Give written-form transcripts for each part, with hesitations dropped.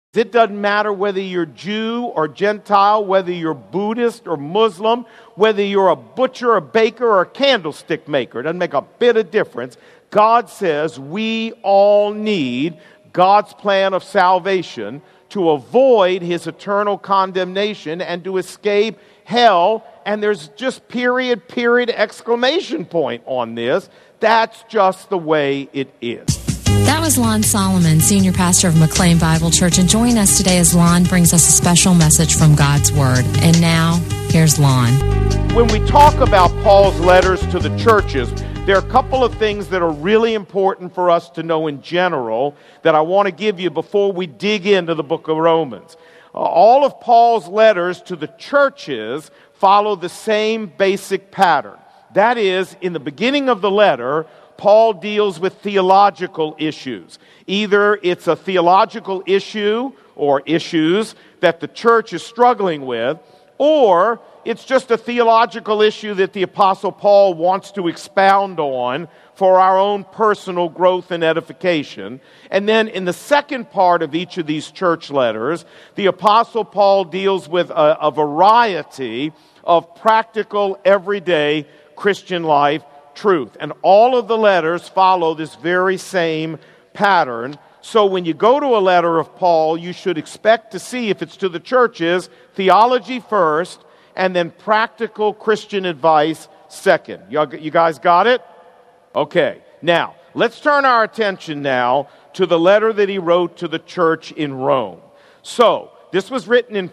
It doesn't matter whether you're Jew or Gentile, whether you're Buddhist or Muslim, whether you're a butcher, a baker, or a candlestick maker. It doesn't make a bit of difference. God says we all need God's plan of salvation to avoid his eternal condemnation and to escape hell. And there's just period, exclamation point on this. That's just the way it is. That was Lon Solomon, Senior Pastor of McLean Bible Church. And join us today as Lon brings us a special message from God's Word. And now, here's Lon. When we talk about Paul's letters to the churches, there are a couple of things that are really important for us to know in general that I want to give you before we dig into the book of Romans. All of Paul's letters to the churches follow the same basic pattern. That is, in the beginning of the letter, Paul deals with theological issues. Either it's a theological issue or issues that the church is struggling with, or it's just a theological issue that the Apostle Paul wants to expound on for our own personal growth and edification. And then in the second part of each of these church letters, the Apostle Paul deals with a variety of practical, everyday Christian life truth. And all of the letters follow this very same pattern. So when you go to a letter of Paul, you should expect to see, if it's to the churches, theology first, and then practical Christian advice second. You guys got it? Okay. Now, let's turn our attention now to the letter that he wrote to the church in Rome. So, this was written in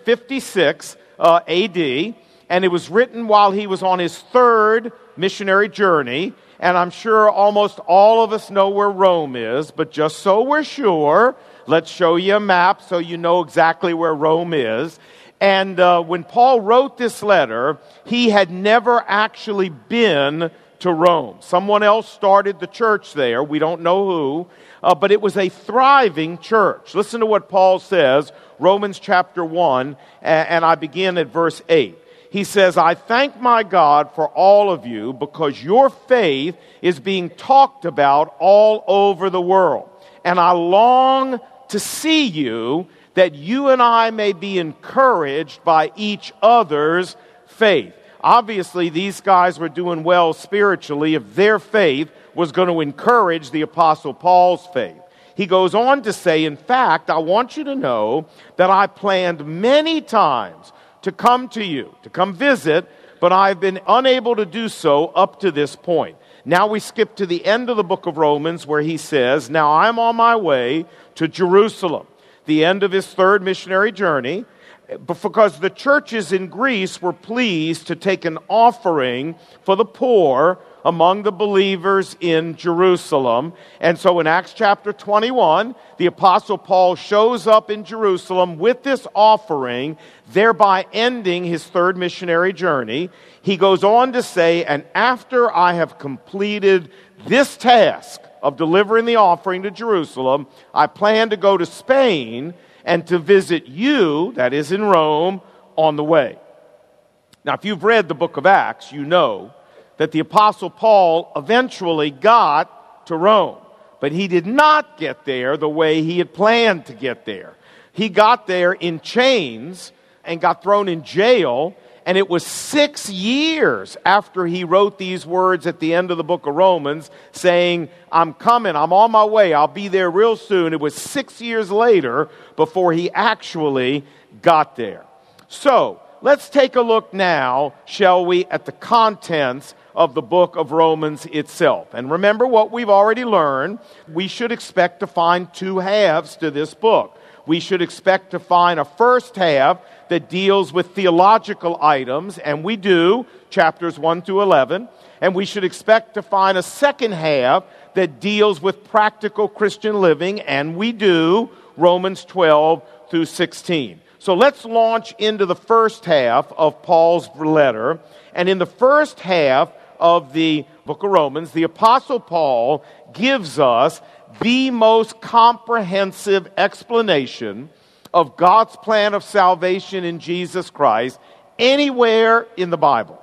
56 A.D., and it was written while he was on his third missionary journey. And I'm sure almost all of us know where Rome is, but just so we're sure, let's show you a map so you know exactly where Rome is. And when Paul wrote this letter, he had never actually been to Rome. Someone else started the church there. We don't know who, but it was a thriving church. Listen to what Paul says, Romans chapter 1, and I begin at verse 8. He says, I thank my God for all of you because your faith is being talked about all over the world. And I long to see you, that you and I may be encouraged by each other's faith. Obviously, these guys were doing well spiritually if their faith was going to encourage the Apostle Paul's faith. He goes on to say, in fact, I want you to know that I planned many times to come to you, to come visit, but I've been unable to do so up to this point. Now we skip to the end of the book of Romans where he says, now I'm on my way to Jerusalem, the end of his third missionary journey, because the churches in Greece were pleased to take an offering for the poor among the believers in Jerusalem. And so in Acts chapter 21, the Apostle Paul shows up in Jerusalem with this offering, thereby ending his third missionary journey. He goes on to say, and after I have completed this task of delivering the offering to Jerusalem, I plan to go to Spain and to visit you, that is in Rome, on the way. Now, if you've read the book of Acts, you know that the Apostle Paul eventually got to Rome. But he did not get there the way he had planned to get there. He got there in chains and got thrown in jail. And it was 6 years after he wrote these words at the end of the book of Romans saying, I'm coming, I'm on my way, I'll be there real soon. It was 6 years later before he actually got there. So, let's take a look now, shall we, at the contents of the book of Romans itself. And remember what we've already learned. We should expect to find two halves to this book. We should expect to find a first half that deals with theological items, and we do, chapters 1 through 11. And we should expect to find a second half that deals with practical Christian living, and we do, Romans 12 through 16. So let's launch into the first half of Paul's letter. And in the first half of the book of Romans, the Apostle Paul gives us the most comprehensive explanation of God's plan of salvation in Jesus Christ anywhere in the Bible.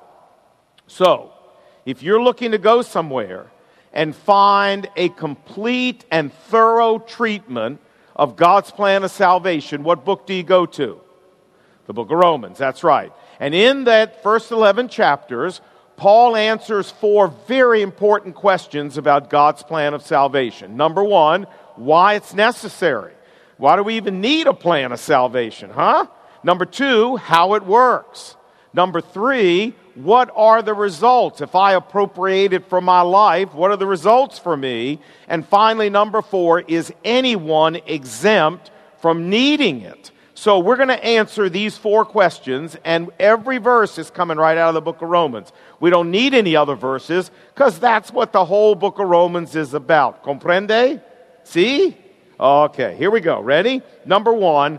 So, if you're looking to go somewhere and find a complete and thorough treatment of God's plan of salvation, what book do you go to? The book of Romans, that's right. And in that first 11 chapters, Paul answers 4 very important questions about God's plan of salvation. Number 1, why it's necessary. Why do we even need a plan of salvation, huh? Number 2, how it works. Number 3, what are the results? If I appropriate it for my life, what are the results for me? And finally, number 4, is anyone exempt from needing it? So we're going to answer these 4 questions, and every verse is coming right out of the book of Romans. We don't need any other verses, because that's what the whole book of Romans is about. Comprende? See? Okay, here we go. Ready? Number 1,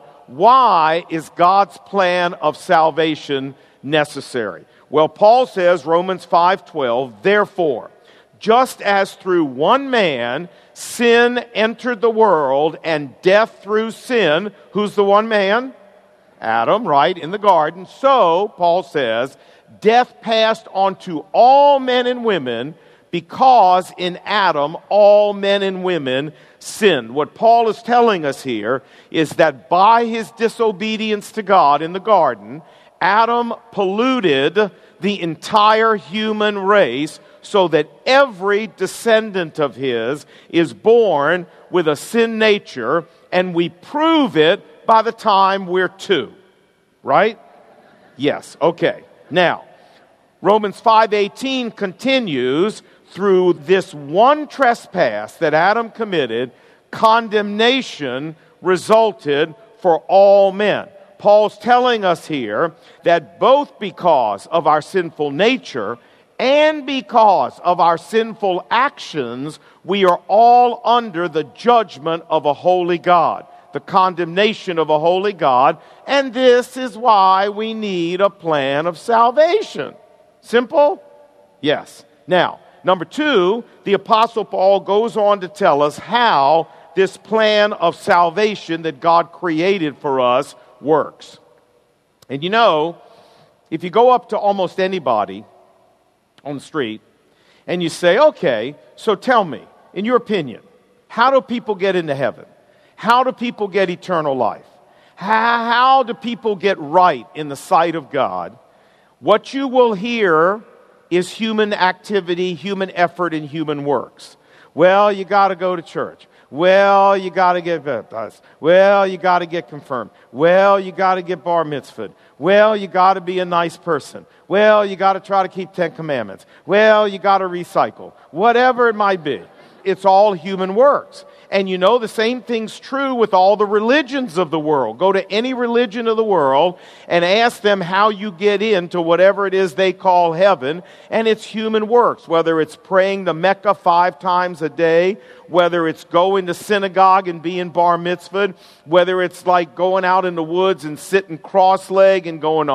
why is God's plan of salvation necessary? Well, Paul says, Romans 5:12, therefore, just as through one man sin entered the world, and death through sin, who's the one man? Adam, right, in the garden. So, Paul says, death passed on to all men and women, because in Adam all men and women sinned. What Paul is telling us here is that by his disobedience to God in the garden, Adam polluted the entire human race, so that every descendant of his is born with a sin nature, and we prove it by the time we're 2. Right? Yes. Okay. Now, Romans 5:18 continues, through this one trespass that Adam committed, condemnation resulted for all men. Paul's telling us here that both because of our sinful nature and because of our sinful actions, we are all under the judgment of a holy God, the condemnation of a holy God, and this is why we need a plan of salvation. Simple? Yes. Now, number 2, the Apostle Paul goes on to tell us how this plan of salvation that God created for us works. And you know, if you go up to almost anybody on the street and you say, okay, so tell me, in your opinion, how do people get into heaven? How do people get eternal life? How do people get right in the sight of God? What you will hear is human activity, human effort, and human works. Well, you got to go to church. Well, you got to get baptized. Well, you got to get confirmed. Well, you got to get bar mitzvahed. Well, you got to be a nice person. Well, you got to try to keep 10 commandments. Well, you got to recycle. Whatever it might be. It's all human works. And you know, the same thing's true with all the religions of the world. Go to any religion of the world and ask them how you get into whatever it is they call heaven, and it's human works. Whether it's praying the Mecca 5 times a day, whether it's going to synagogue and being bar mitzvahed, whether it's like going out in the woods and sitting cross-legged and going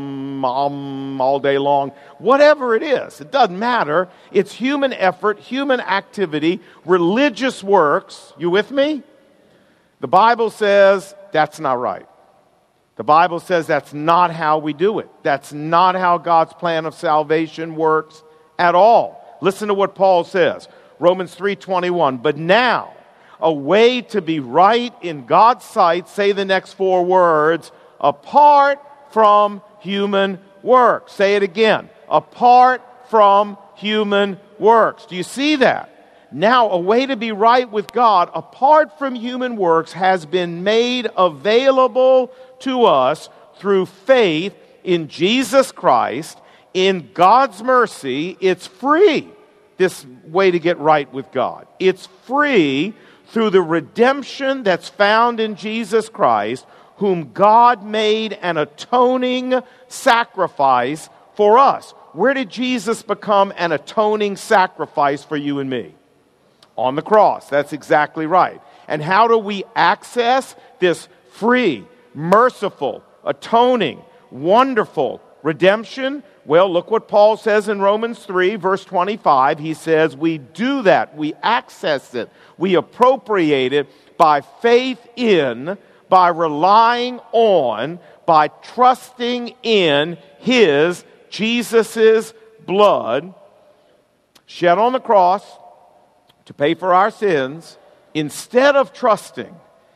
all day long. Whatever it is, it doesn't matter. It's human effort, human activity, religious works. You with me? The Bible says that's not right. The Bible says that's not how we do it. That's not how God's plan of salvation works at all. Listen to what Paul says. Romans 3:21. But now, a way to be right in God's sight, say the next 4 words, apart from human works. Say it again. Apart from human works. Do you see that? Now, a way to be right with God, apart from human works, has been made available to us through faith in Jesus Christ. In God's mercy, it's free, this way to get right with God. It's free through the redemption that's found in Jesus Christ, whom God made an atoning sacrifice for us. Where did Jesus become an atoning sacrifice for you and me? On the cross. That's exactly right. And how do we access this free, merciful, atoning, wonderful redemption? Well, look what Paul says in Romans 3, verse 25. He says, we do that. We access it. We appropriate it by faith in, by relying on, by trusting in His, Jesus' blood shed on the cross to pay for our sins, instead of trusting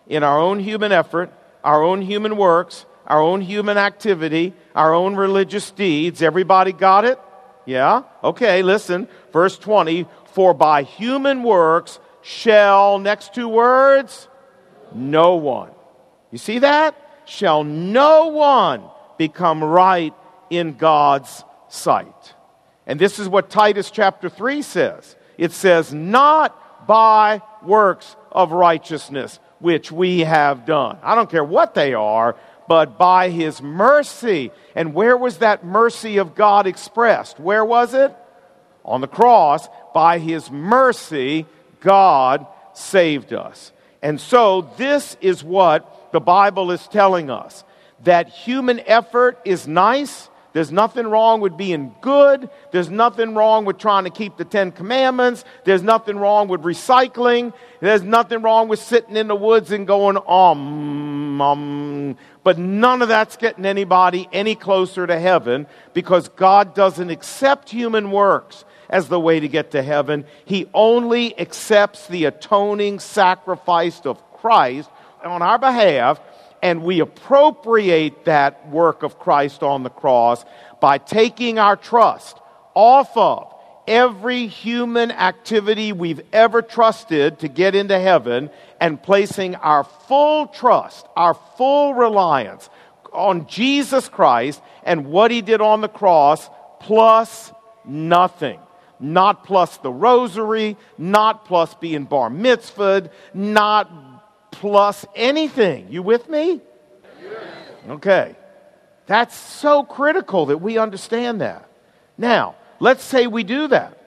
in our own human effort, our own human works, our own human activity, our own religious deeds. Everybody got it? Yeah? Okay, listen. Verse 20, for by human works shall, next two words, no one. You see that? Shall no one become right in God's sight. And this is what Titus chapter 3 says. It says, not by works of righteousness which we have done. I don't care what they are, but by His mercy. And where was that mercy of God expressed? Where was it? On the cross. By His mercy, God saved us. And so this is what the Bible is telling us. That human effort is nice. There's nothing wrong with being good. There's nothing wrong with trying to keep the 10 Commandments. There's nothing wrong with recycling. There's nothing wrong with sitting in the woods and going, But none of that's getting anybody any closer to heaven, because God doesn't accept human works as the way to get to heaven. He only accepts the atoning sacrifice of Christ on our behalf. And we appropriate that work of Christ on the cross by taking our trust off of every human activity we've ever trusted to get into heaven and placing our full trust, our full reliance on Jesus Christ and what He did on the cross, plus nothing. Not plus the rosary, not plus being bar mitzvahed, not plus anything. You with me? Okay. That's so critical that we understand that. Now, let's say we do that.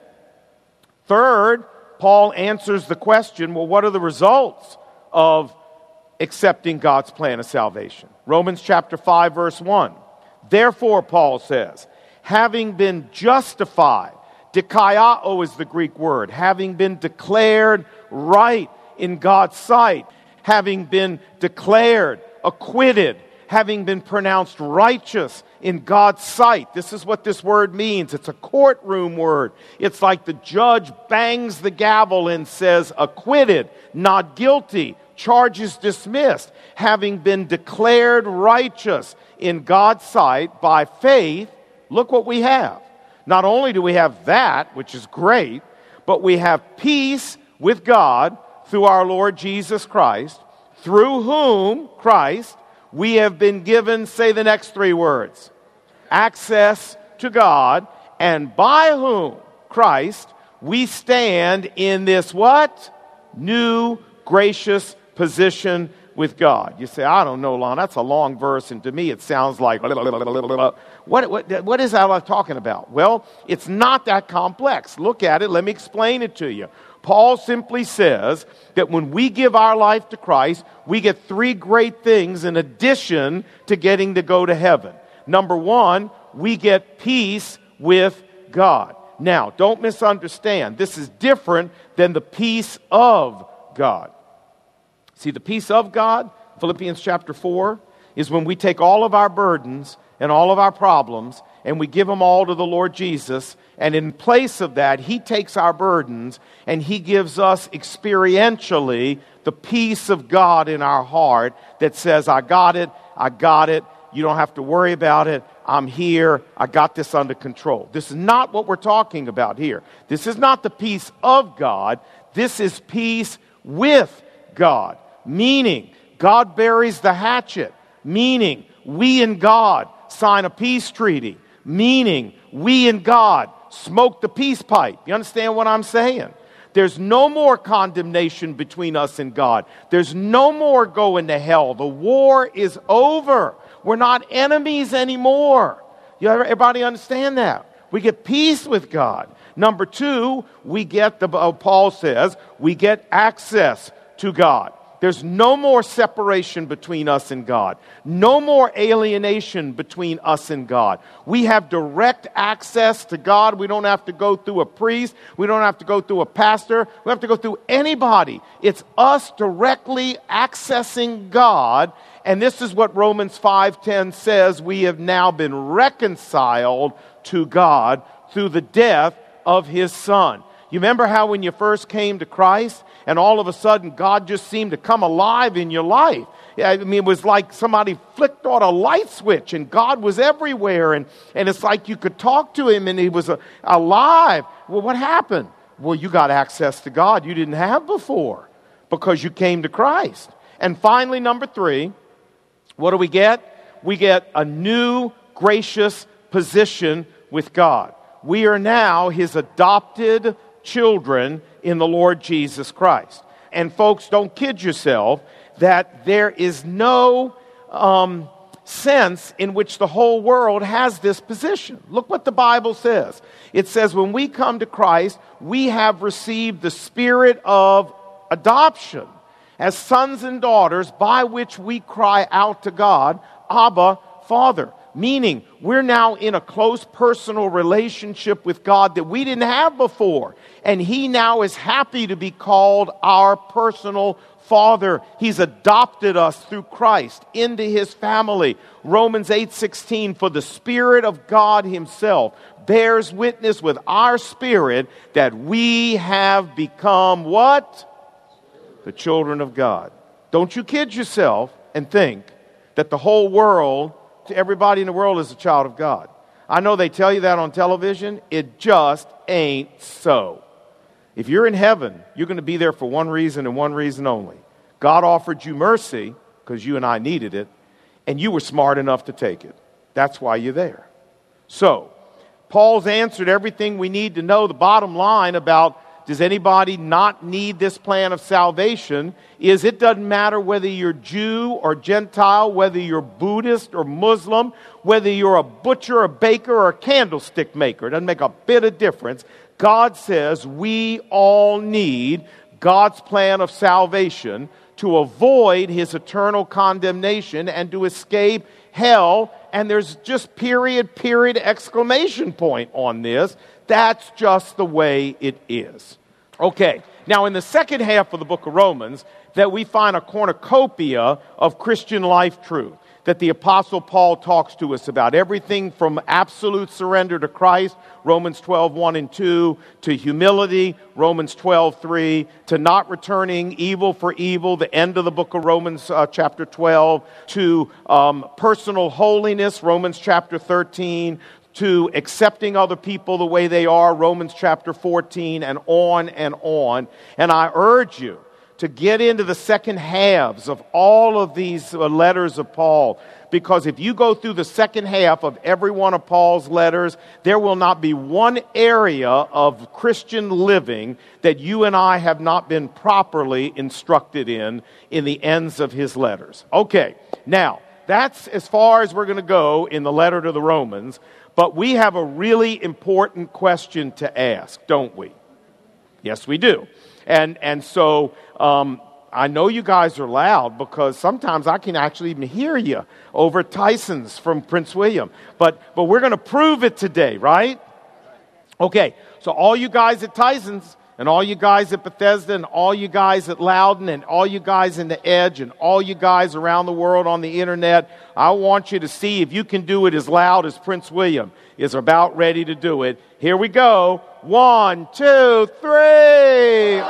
Third, Paul answers the question, well, what are the results of accepting God's plan of salvation? Romans chapter 5, verse 1. Therefore, Paul says, having been justified, dikaiao is the Greek word, having been declared right in God's sight, having been declared acquitted, having been pronounced righteous in God's sight. This is what this word means. It's a courtroom word. It's like the judge bangs the gavel and says, acquitted, not guilty, charges dismissed. Having been declared righteous in God's sight by faith, look what we have. Not only do we have that, which is great, but we have peace with God through our Lord Jesus Christ, through whom, Christ, we have been given, say the next three words, access to God, and by whom, Christ, we stand in this what? New gracious position with God. You say, I don't know, Lon, that's a long verse, and to me it sounds like, what is that talking about? Well, it's not that complex. Look at it, let me explain it to you. Paul simply says that when we give our life to Christ, we get three great things in addition to getting to go to heaven. Number one, we get peace with God. Now, don't misunderstand. This is different than the peace of God. See, the peace of God, Philippians chapter 4, is when we take all of our burdens and all of our problems and we give them all to the Lord Jesus. And in place of that, He takes our burdens and He gives us experientially the peace of God in our heart that says, I got it, you don't have to worry about it, I'm here, I got this under control. This is not what we're talking about here. This is not the peace of God, this is peace with God. Meaning, God buries the hatchet. Meaning, we and God sign a peace treaty. Meaning, we and God smoke the peace pipe. You understand what I'm saying? There's no more condemnation between us and God. There's no more going to hell. The war is over. We're not enemies anymore. Everybody understand that? We get peace with God. Number two, we get, Paul says, we get access to God. There's no more separation between us and God. No more alienation between us and God. We have direct access to God. We don't have to go through a priest. We don't have to go through a pastor. We don't have to go through anybody. It's us directly accessing God. And this is what Romans 5:10 says. We have now been reconciled to God through the death of His Son. You remember how when you first came to Christ, and all of a sudden God just seemed to come alive in your life. I mean, it was like somebody flicked on a light switch and God was everywhere, and it's like you could talk to him and he was alive. Well, what happened? Well, you got access to God you didn't have before because you came to Christ. And finally, number 3, what do we get? We get a new gracious position with God. We are now his adopted children in the Lord Jesus Christ. And folks, don't kid yourself that there is no sense in which the whole world has this position. Look what the Bible says. It says when we come to Christ, we have received the spirit of adoption as sons and daughters, by which we cry out to God, Abba, Father. Meaning, we're now in a close personal relationship with God that we didn't have before. And he now is happy to be called our personal Father. He's adopted us through Christ into his family. Romans 8:16, for the Spirit of God himself bears witness with our spirit that we have become what? The children of God. Don't you kid yourself and think that the whole world, everybody in the world is a child of God. I know they tell you that on television. It just ain't so. If you're in heaven, you're going to be there for one reason and one reason only. God offered you mercy because you and I needed it, and you were smart enough to take it. That's why you're there. So, Paul's answered everything we need to know. The bottom line about does anybody not need this plan of salvation is it doesn't matter whether you're Jew or Gentile, whether you're Buddhist or Muslim, whether you're a butcher, a baker, or a candlestick maker. It doesn't make a bit of difference. God says we all need God's plan of salvation to avoid his eternal condemnation and to escape hell. And there's just period, exclamation point on this. That's just the way it is. Okay, now in the second half of the book of Romans, that we find a cornucopia of Christian life truth that the Apostle Paul talks to us about. Everything from absolute surrender to Christ, Romans 12:1 and 2, to humility, Romans 12:3, to not returning evil for evil, the end of the book of Romans chapter 12, to personal holiness, Romans chapter 13, to accepting other people the way they are, Romans chapter 14, and on and on. And I urge you to get into the second halves of all of these letters of Paul, because if you go through the second half of every one of Paul's letters, there will not be one area of Christian living that you and I have not been properly instructed in the ends of his letters. Okay, now, that's as far as we're going to go in the letter to the Romans, but we have a really important question to ask, don't we? Yes, we do. And so I know you guys are loud because sometimes I can actually even hear you over Tyson's from Prince William. But we're going to prove it today, right? Okay, so all you guys at Tyson's and all you guys at Bethesda and all you guys at Loudon and all you guys in the Edge and all you guys around the world on the internet, I want you to see if you can do it as loud as Prince William is about ready to do it. Here we go. 1, 2, 3.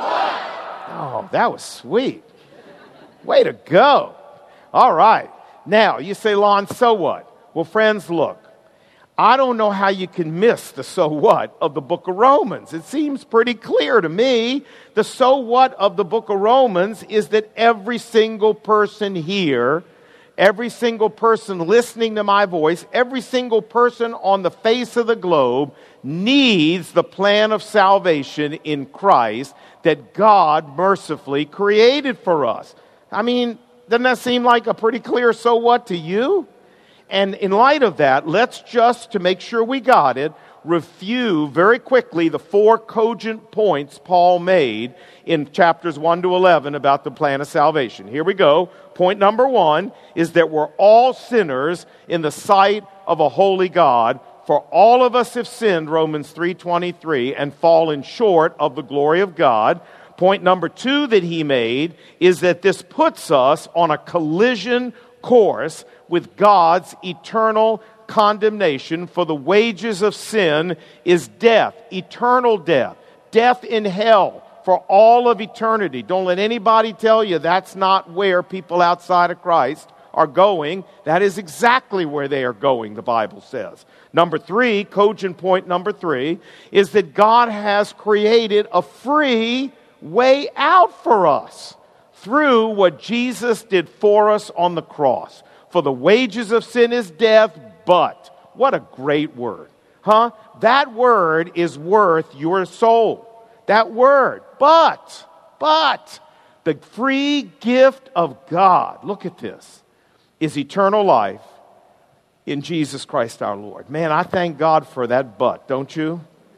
Oh, that was sweet. Way to go. All right. Now, you say, Lon, so what? Well, friends, look. I don't know how you can miss the so what of the book of Romans. It seems pretty clear to me. The so what of the book of Romans is that every single person here, every single person listening to my voice, every single person on the face of the globe needs the plan of salvation in Christ that God mercifully created for us. I mean, doesn't that seem like a pretty clear so what to you? And in light of that, let's just, to make sure we got it, review very quickly the 4 cogent points Paul made in chapters 1 to 11 about the plan of salvation. Here we go. Point number 1 is that we're all sinners in the sight of a holy God. For all of us have sinned, Romans 3:23, and fallen short of the glory of God. Point number 2 that he made is that this puts us on a collision course with God's eternal condemnation, for the wages of sin is death, eternal death, death in hell, for all of eternity. Don't let anybody tell you that's not where people outside of Christ are going. That is exactly where they are going, the Bible says. Number 3, cogent point number 3, is that God has created a free way out for us through what Jesus did for us on the cross. For the wages of sin is death, but, what a great word, huh? That word is worth your soul. That word, but, the free gift of God, look at this, is eternal life in Jesus Christ our Lord. Man, I thank God for that but, don't you?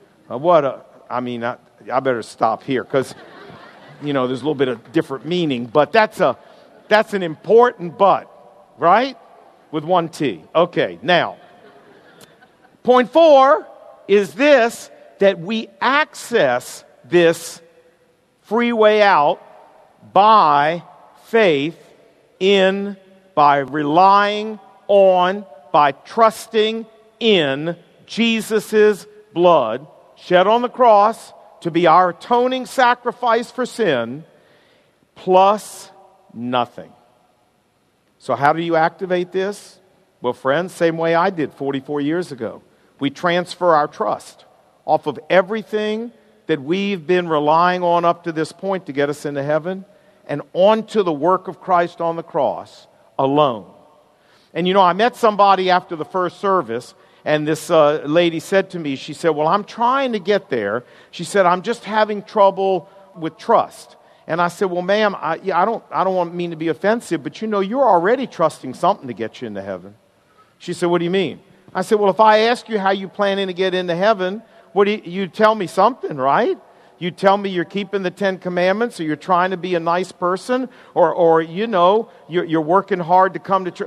I better stop here because, there's a little bit of different meaning, but that's an important but, right? With one T. Okay, now, point 4 is this, that we access this free way out by faith by relying on, by trusting in Jesus' blood shed on the cross to be our atoning sacrifice for sin, plus nothing. So how do you activate this? Well, friends, same way I did 44 years ago. We transfer our trust off of everything that we've been relying on up to this point to get us into heaven and onto the work of Christ on the cross alone. And I met somebody after the first service, and this lady said to me, she said, well, I'm trying to get there. She said, I'm just having trouble with trust. And I said, well, ma'am, I don't mean to be offensive, but you're already trusting something to get you into heaven. She said, what do you mean? I said, well, if I ask you how you planning to get into heaven, you tell me something, right? You tell me you're keeping the 10 Commandments, or you're trying to be a nice person, or you're working hard to come to church.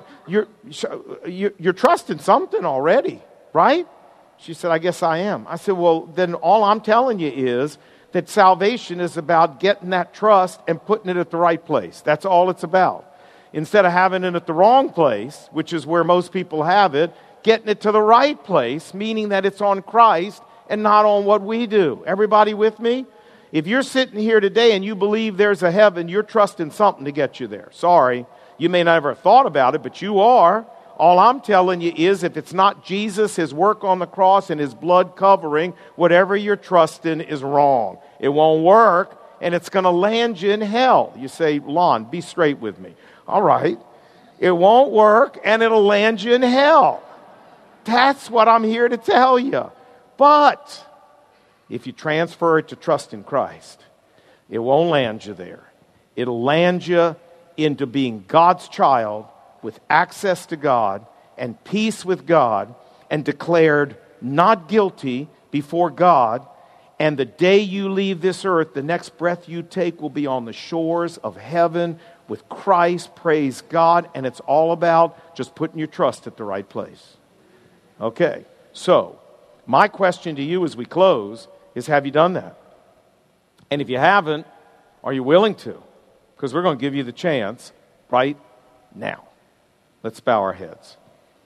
You're trusting something already, right? She said, I guess I am. I said, well, then all I'm telling you is that salvation is about getting that trust and putting it at the right place. That's all it's about. Instead of having it at the wrong place, which is where most people have it, getting it to the right place, meaning that it's on Christ and not on what we do. Everybody with me? If you're sitting here today and you believe there's a heaven, you're trusting something to get you there. Sorry, you may never have thought about it, but you are. All I'm telling you is if it's not Jesus, His work on the cross, and His blood covering, whatever you're trusting is wrong. It won't work, and it's going to land you in hell. You say, Lon, be straight with me. All right. It won't work, and it'll land you in hell. That's what I'm here to tell you. But if you transfer it to trust in Christ, it won't land you there. It'll land you into being God's child with access to God and peace with God and declared not guilty before God. And the day you leave this earth, the next breath you take will be on the shores of heaven with Christ. Praise God. And it's all about just putting your trust at the right place. Okay, so my question to you as we close is, have you done that? And if you haven't, are you willing to? Because we're going to give you the chance right now. Let's bow our heads.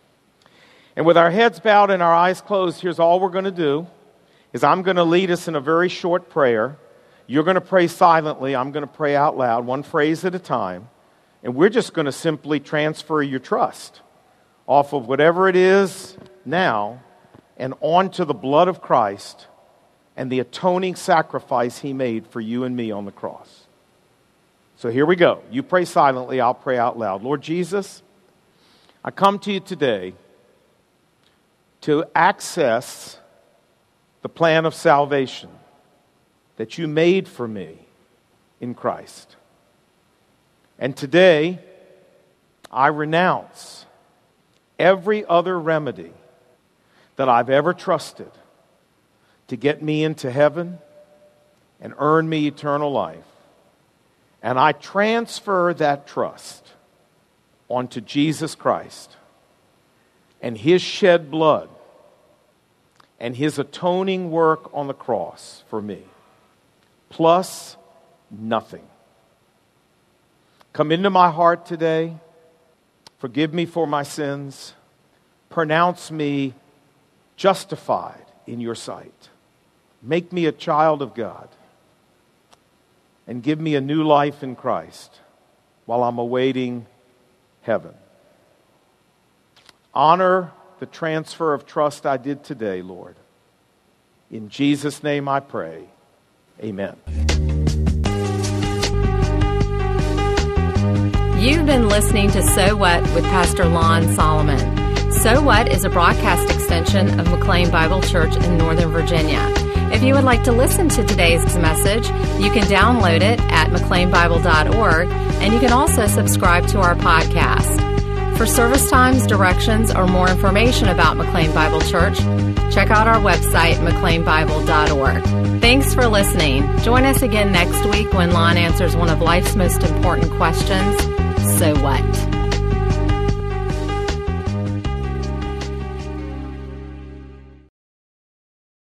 And with our heads bowed and our eyes closed, here's all we're going to do, is I'm going to lead us in a very short prayer. You're going to pray silently. I'm going to pray out loud, one phrase at a time. And we're just going to simply transfer your trust off of whatever it is now and onto the blood of Christ and the atoning sacrifice He made for you and me on the cross. So here we go. You pray silently, I'll pray out loud. Lord Jesus, I come to you today to access the plan of salvation that you made for me in Christ. And today, I renounce every other remedy that I've ever trusted to get me into heaven and earn me eternal life. And I transfer that trust onto Jesus Christ and His shed blood and His atoning work on the cross for me, plus nothing. Come into my heart today. Forgive me for my sins. Pronounce me justified in your sight. Make me a child of God. and give me a new life in Christ while I'm awaiting heaven. Honor the transfer of trust I did today, Lord. In Jesus' name I pray. Amen. You've been listening to So What with Pastor Lon Solomon. So What is a broadcast extension of McLean Bible Church in Northern Virginia. If you would like to listen to today's message, you can download it at mcleanbible.org, and you can also subscribe to our podcast. For service times, directions, or more information about McLean Bible Church, check out our website, mcleanbible.org. Thanks for listening. Join us again next week when Lon answers one of life's most important questions, so what?